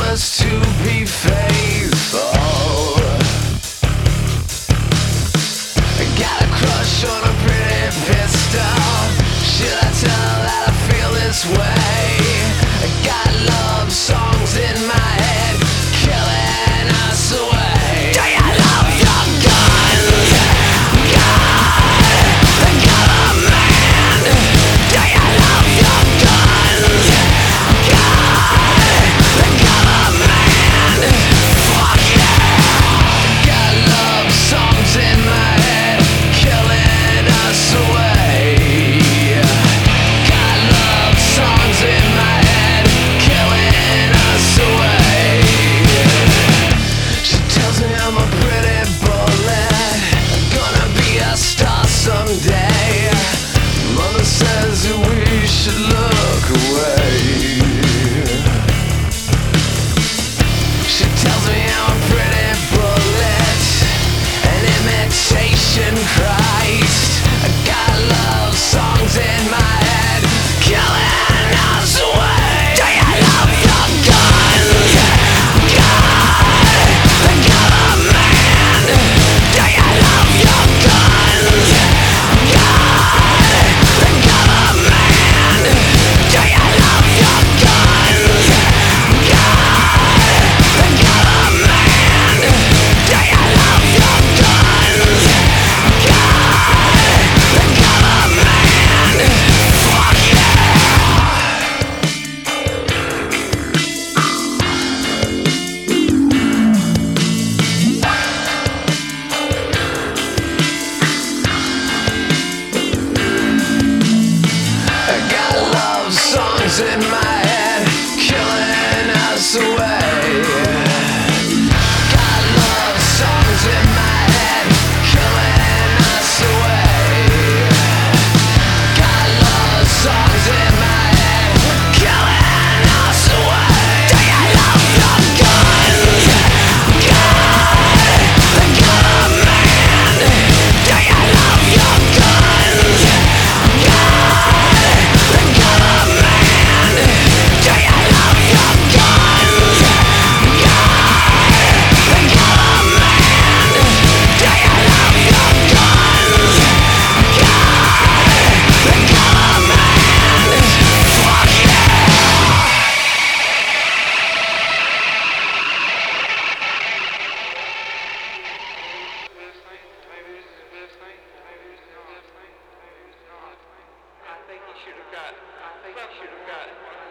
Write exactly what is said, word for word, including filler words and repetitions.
promise to be faithful. I got a crush on a pretty pistol. Should I tell her that I feel this way? I got love songs in my head, killing us away. Do you love your guns? God, the government. Do you love your guns? God, the government. Fuck yeah. Got love songs in my head, killing us away. Got love songs in my head, killing us away. She tells me I'm a pretty bullet, gonna be a star someday. Mother says that we should look away. She tells me I'm a pretty bullet, an imitation Christ. I got love songs in my head, killing us away. Do you love your guns? God, the government. Do you love your guns? God, the government. Do you love your guns? God, the government. Do you love your guns? God, the government. Fuck I got love songs in my head, killing us away. Got love songs in my head, killing us away. Got love songs in my head, killing us away. Do you love your guns? God, the government. Do you love your guns? God, the government. Do you love your guns? God, the government. Do you love your guns? God, the government. Fuck yeah. I think he should have got. I think he should have got.